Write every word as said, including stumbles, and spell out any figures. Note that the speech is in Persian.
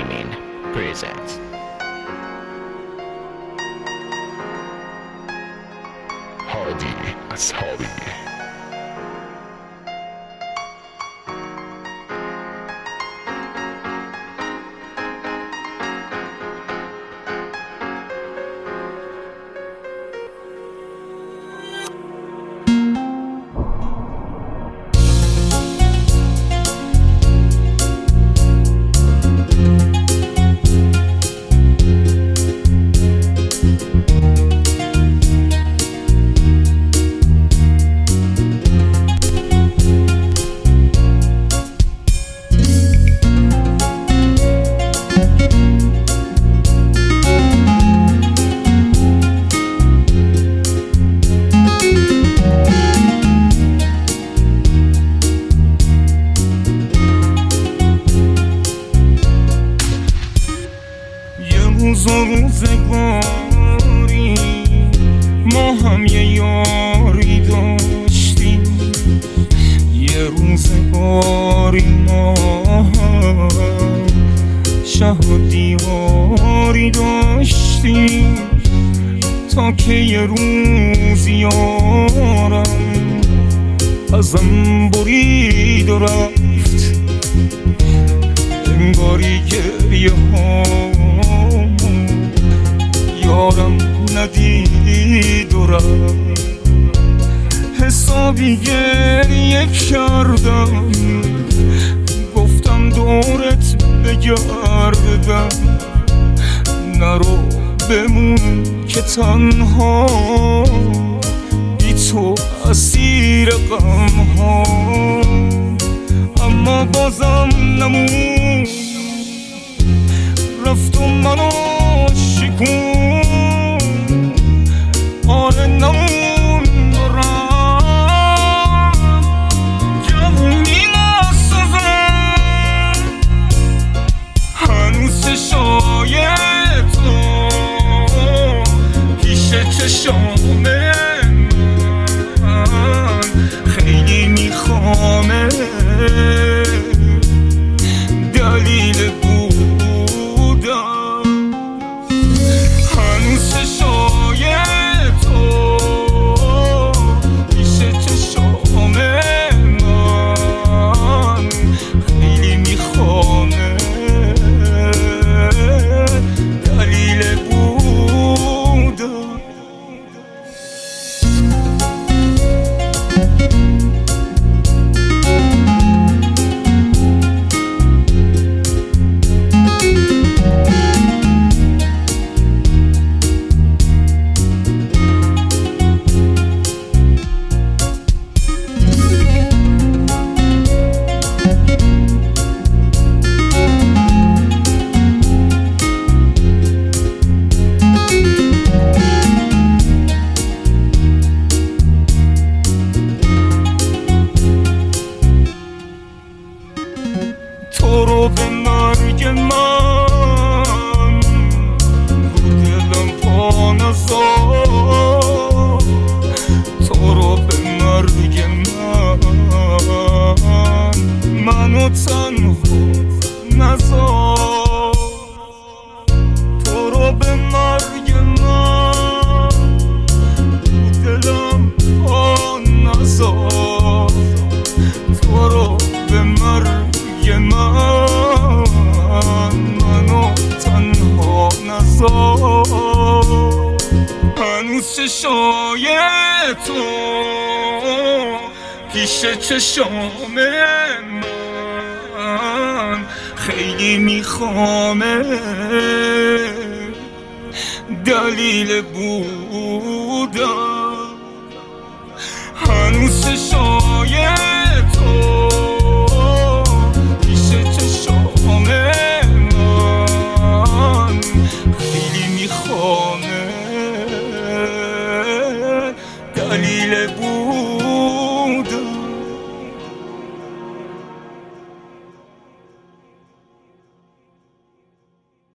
Gaming presents هادی اصحابی. روز و روزگاری ما هم یه یاری داشتیم، یه روزگاری ما هم شهر و دیواری داشتیم، تا که یه روز یارم ازم برید و رفت، انگاری گریه ها یارم ندید و رفت. حسابی گریه کردم، گفتم دورت بگردم، نرو بمون که تنها بی تو اسیر غم ها. اما بازم نمون، رفت و منو شکون، آره نمون دارم جوونی نسازم، هنوز چشای تو پیش چشام من خیلی میخوامه، دلیل تو رو به مرگ من رو دلم پا نذار، تو رو به مرگ من منو تنها نذار، تو رو به مرگ من رو دلم پا نذار، تو رو به مرگ من منو تنها نذار. هنوز چشای تو پیش چشام من خیلی میخوامه، دلیل بودم هنوز چشای تو پیش چشام من خیلی میخوامه، دلیل